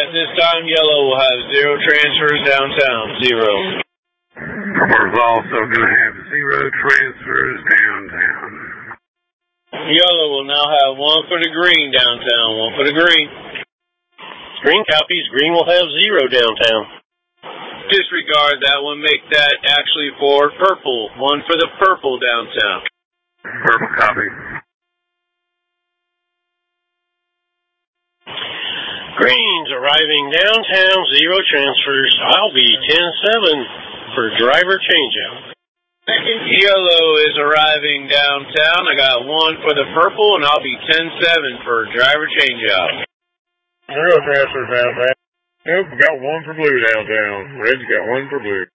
At this time, yellow will have 0 transfers downtown. 0. Purple's also going to have 0 transfers downtown. Yellow will now have 1 for the green downtown. 1 for the green. Green copies. Green will have 0 downtown. Disregard that one. Make that actually for purple. 1 for the purple downtown. Purple copy. Green's arriving downtown. 0 transfers. I'll be 10-7 for driver changeout. Yellow is arriving downtown. I got 1 for the purple, and I'll be 10-7 for driver changeout. 0 transfers downtown. Nope, got 1 for blue downtown. Red's got 1 for blue.